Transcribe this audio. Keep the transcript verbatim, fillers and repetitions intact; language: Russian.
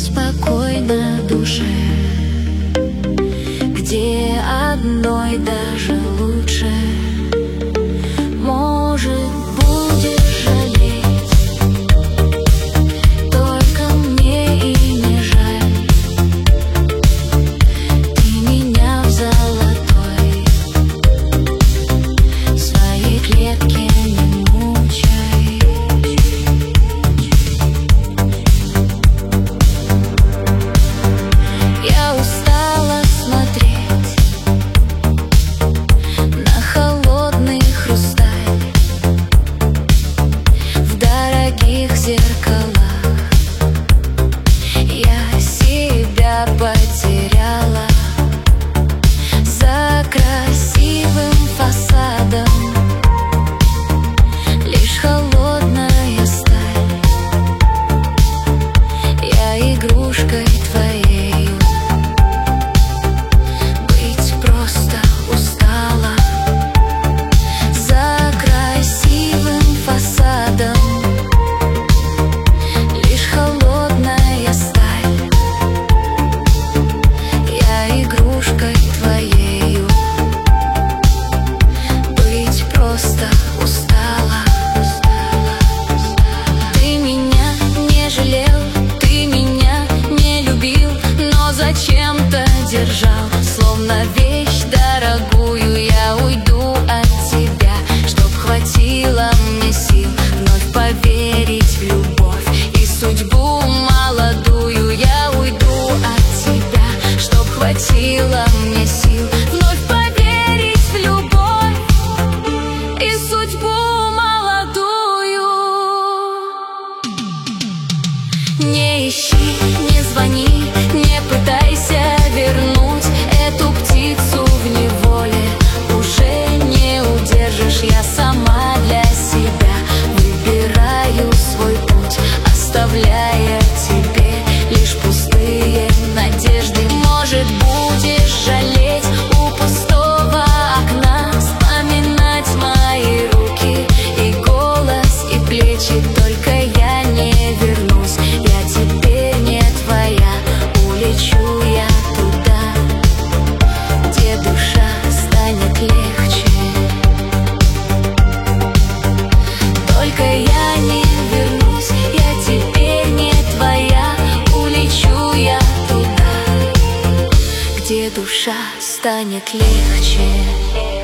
спокойно душе, где одной даже лучше. Может, будешь жалеть, только мне и не жаль. Ты меня в золотой своей клетке не мучай. Я устала смотреть на холодный хрусталь в дорогих зеркалах. Я себя потеряла за красивым фасадом. Лишь холодная сталь, я игрушкой твоей. Быть просто устала за красивым фасадом. Лишь холодная сталь, я игрушкой твоею. Быть просто устала. Ты меня не жалел, ты меня не любил, но зачем-то держал, словно вещь дорогую. Я уйду от тебя, чтоб хватило мне сил вновь поверить в любовь и судьбу молодую. Я уйду от тебя, чтоб хватило мне сил вновь поверить в любовь и судьбу молодую. Не ищи, не звони, не пытайся вернуть эту птицу в неволе. Уже не удержишь, я сама для себя выбираю свой путь, оставляя тебе лишь пустые надежды. Может, будешь жалеть у пустого окна, вспоминать мои руки и голос, и плечи. Только я не вернусь, я теперь не твоя. Улечу я туда, где душа станет легче. Только я не вернусь, я теперь не твоя. Улечу я туда, где душа станет легче.